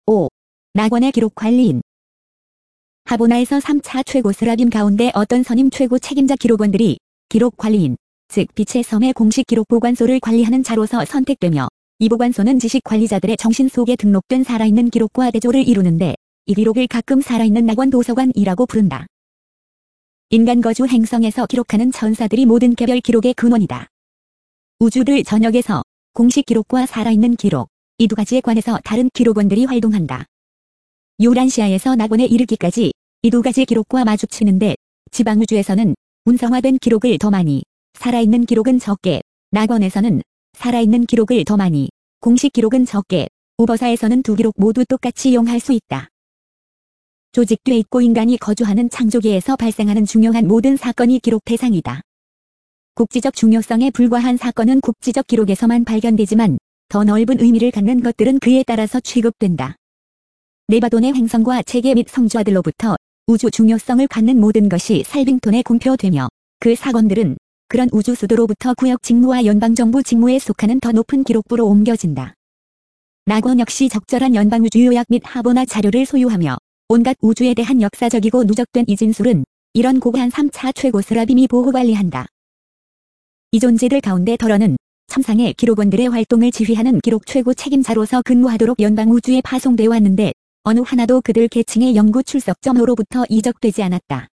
5. 낙원의 기록 관리인. 하보나에서 3차 최고 스라빔 가운데 어떤 선임 최고 책임자 기록원들이 기록 관리인, 즉 빛의 섬의 공식 기록 보관소를 관리하는 자로서 선택되며, 이 보관소는 지식 관리자들의 정신 속에 등록된 살아있는 기록과 대조를 이루는데, 이 기록을 가끔 살아있는 낙원 도서관이라고 부른다. 인간 거주 행성에서 기록하는 천사들이 모든 개별 기록의 근원이다. 우주들 전역에서 공식 기록과 살아있는 기록, 이 두 가지에 관해서 다른 기록원들이 활동한다. 유란시아에서 낙원에 이르기까지 이 두 가지 기록과 마주치는데, 지방우주에서는 운성화된 기록을 더 많이, 살아있는 기록은 적게, 낙원에서는 살아있는 기록을 더 많이, 공식 기록은 적게, 우버사에서는 두 기록 모두 똑같이 이용할 수 있다. 조직돼 있고 인간이 거주하는 창조계에서 발생하는 중요한 모든 사건이 기록 대상이다. 국지적 중요성에 불과한 사건은 국지적 기록에서만 발견되지만, 더 넓은 의미를 갖는 것들은 그에 따라서 취급된다. 네바돈의 행성과 체계 및 성주아들로부터 우주 중요성을 갖는 모든 것이 살빙톤에 공표되며, 그 사건들은 그런 우주 수도로부터 구역 직무와 연방정부 직무에 속하는 더 높은 기록부로 옮겨진다. 낙원 역시 적절한 연방우주 요약 및 하보나 자료를 소유하며, 온갖 우주에 대한 역사적이고 누적된 이 진술은 이런 고고한 3차 최고 스라빔이 보호관리한다. 이 존재들 가운데 덜어는 천상의 기록원들의 활동을 지휘하는 기록 최고 책임자로서 근무하도록 연방우주에 파송되어 왔는데, 어느 하나도 그들 계층의 연구 출석점으로부터 이적되지 않았다.